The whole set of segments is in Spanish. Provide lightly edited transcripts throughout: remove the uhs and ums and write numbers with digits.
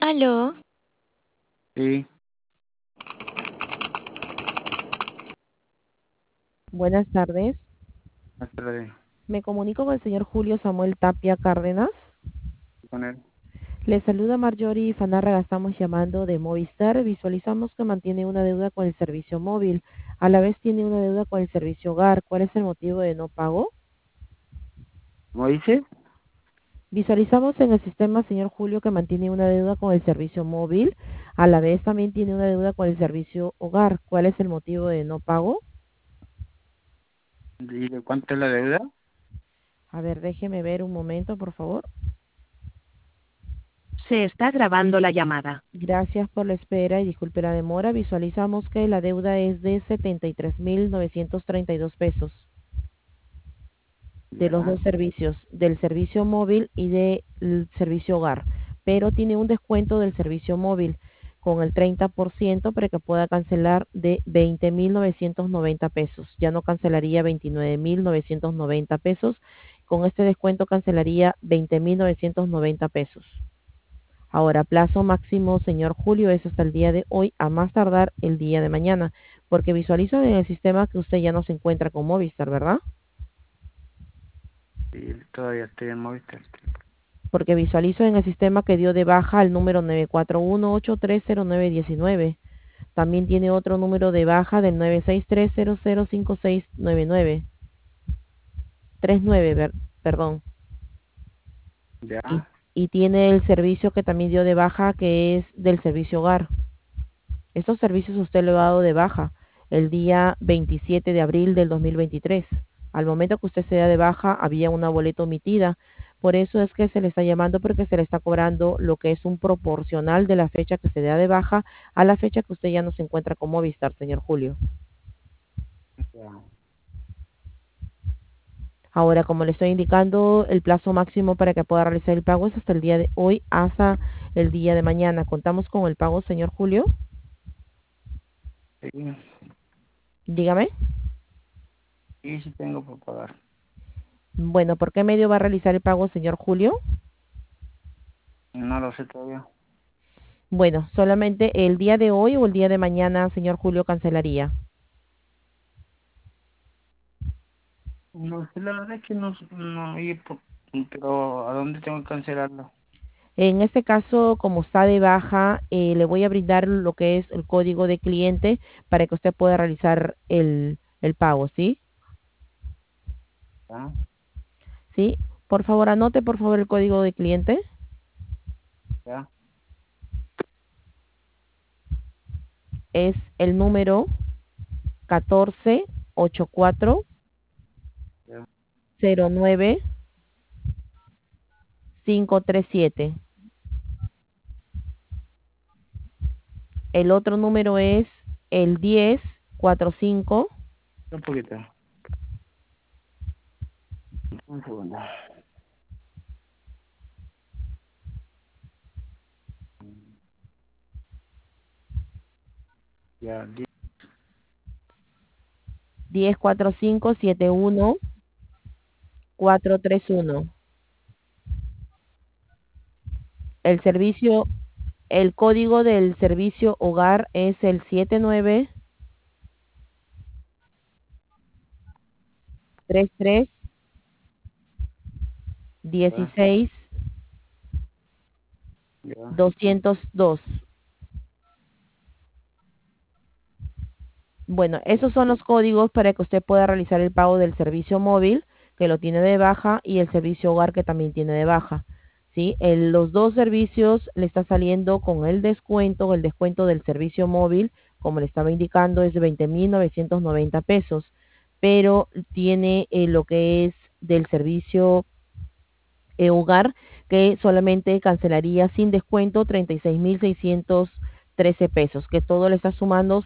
Aló, Sí, Buenas tardes. más tarde Me comunico con el señor Julio Samuel Tapia Cárdenas. con él. Le saluda Marjorie Fanárraga. Estamos llamando de Movistar. Visualizamos que mantiene una deuda con el servicio móvil. A la vez tiene una deuda con el servicio hogar. ¿Cuál es el motivo de no pago? ¿Cómo dice? Visualizamos en el sistema, señor Julio, que mantiene una deuda con el servicio móvil. A la vez también tiene una deuda con el servicio hogar. ¿Cuál es el motivo de no pago? ¿Y de cuánto es la deuda? A ver, déjeme ver un momento, por favor. Se está grabando la llamada. Gracias por la espera y disculpe la demora. Visualizamos que la deuda es de 73.932 pesos de los Ya. dos servicios, del servicio móvil y del servicio hogar, pero tiene un descuento del servicio móvil con el 30% para que pueda cancelar de 20.990 pesos. Ya no cancelaría 29.990 pesos. Con este descuento cancelaría 20.990 pesos. Ahora, plazo máximo, señor Julio, es hasta el día de hoy, a más tardar el día de mañana, porque visualizo en el sistema que usted ya no se encuentra con Movistar, ¿verdad? Sí, todavía estoy en Movistar. Porque visualizo en el sistema que dio de baja el número 941830919. También tiene otro número de baja del 963005699. 39, perdón. Y, Ya. y tiene el servicio que también dio de baja, que es del servicio hogar. Estos servicios usted lo ha dado de baja el día 27 de abril del 2023. Al momento que usted se da de baja había una boleta omitida. Por eso es que se le está llamando, porque se le está cobrando lo que es un proporcional de la fecha que se da de baja a la fecha que usted ya no se encuentra con Movistar, señor Julio. Ya. Ahora, como le estoy indicando, el plazo máximo para que pueda realizar el pago es hasta el día de hoy, hasta el día de mañana. ¿Contamos con el pago, señor Julio? Sí, Dígame. sí, sí tengo por pagar. Bueno, ¿por qué medio va a realizar el pago, señor Julio? No lo sé todavía. Bueno, solamente el día de hoy o el día de mañana, señor Julio, cancelaría. No sé, la verdad es que no, pero ¿a dónde tengo que cancelarlo? En este caso, como está de baja, le voy a brindar lo que es el código de cliente para que usted pueda realizar el pago, ¿sí? Ya, ¿Sí? Por favor, anote por favor el código de cliente. ya, Es el número catorce ochenta y cuatro ya. cero nueve cinco tres siete. El otro número es el 1045. Un poquito. Un segundo. Ya, 104571 El servicio, el código del servicio hogar es el 7933 ya, 16 ya. 202. Bueno, esos son los códigos para que usted pueda realizar el pago del servicio móvil, que lo tiene de baja, y el servicio hogar, que también tiene de baja. ¿Sí? Los dos servicios le está saliendo con el descuento del servicio móvil, como le estaba indicando, es de 20.990 pesos, pero tiene lo que es del servicio hogar, que solamente cancelaría sin descuento 36.613 pesos, que todo le está sumando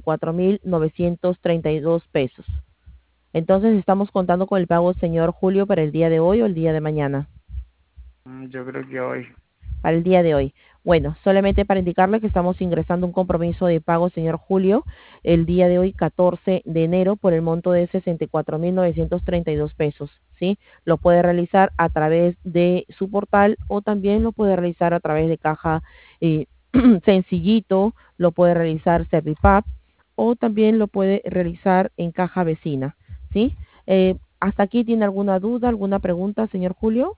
64.932 pesos. Entonces estamos contando con el pago, señor Julio, para el día de hoy o el día de mañana. Yo creo que hoy. Para el día de hoy. Bueno, solamente para indicarle que estamos ingresando un compromiso de pago, señor Julio, el día de hoy, 14 de enero, por el monto de 64.932 pesos, ¿sí? Lo puede realizar a través de su portal o también lo puede realizar a través de caja eh, sencillito, lo puede realizar Servipap o también lo puede realizar en caja vecina, ¿sí? ¿Hasta aquí tiene alguna duda, alguna pregunta, señor Julio?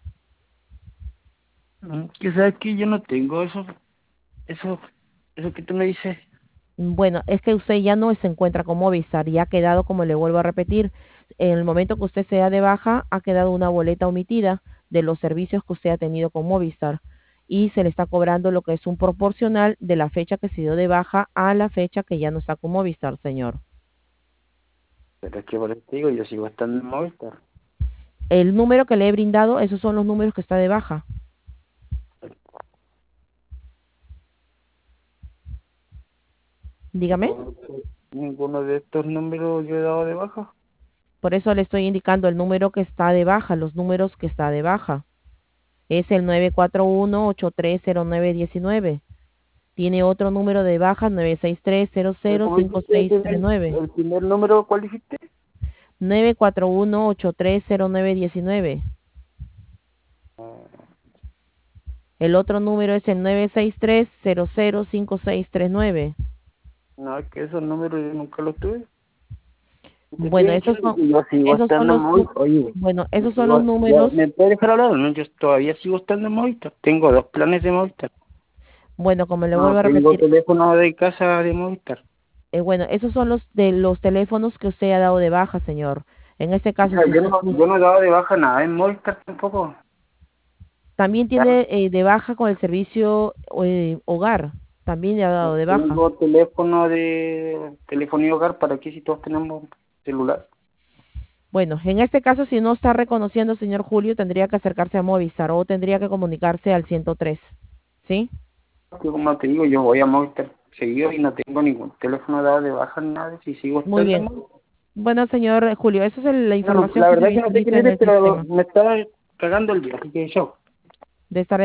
Quizás que yo no tengo eso, eso que tú me dices. Bueno, es que usted ya no se encuentra con Movistar y ha quedado, como le vuelvo a repetir, en el momento que usted sea de baja, ha quedado una boleta omitida de los servicios que usted ha tenido con Movistar y se le está cobrando lo que es un proporcional de la fecha que se dio de baja a la fecha que ya no está con Movistar, señor. Pero es que por eso te digo, yo sigo estando en Movistar. El número que le he brindado, esos son los números que está de baja. Dígame. Ninguno de estos números yo he dado de baja. Por eso le estoy indicando el número que está de baja, los números que está de baja. Es el 941-830919. Tiene otro número de baja, Pero como dijiste, ese es 963-005639. el primer número, ¿cuál dijiste? 941-830919. El otro número es el 963-005639. No, es que esos números yo nunca los tuve. Te estoy Bueno, diciendo que yo sigo esos son estando en los, Movistar. Oye, bueno, yo esos son los números. ¿me puedes dejar hablar? No, yo todavía sigo estando en Movistar. Tengo 2 planes de Movistar. Bueno, como le vuelvo No, a tengo repetir, teléfono de casa de Movistar. bueno, esos son los de los teléfonos que usted ha dado de baja, señor. En este O caso, sea, si usted yo no he dado de baja nada en Movistar tampoco. también Ya, tiene de baja con el servicio hogar, también le ha dado de baja. tengo teléfono de telefonía hogar para aquí si todos tenemos celular. Bueno, en este caso, si no está reconociendo, señor Julio, tendría que acercarse a Movistar o tendría que comunicarse al 103, ¿sí? Que como te digo, yo voy a Movistar seguido y no tengo ningún teléfono dado de baja ni nada. Si sigo Muy estando en bien. Movistar. Bueno, señor Julio, esa es la No, información la que se verdad que no sé visualiza quién en eres, el pero sistema me está cagando el día, así que chao. de esta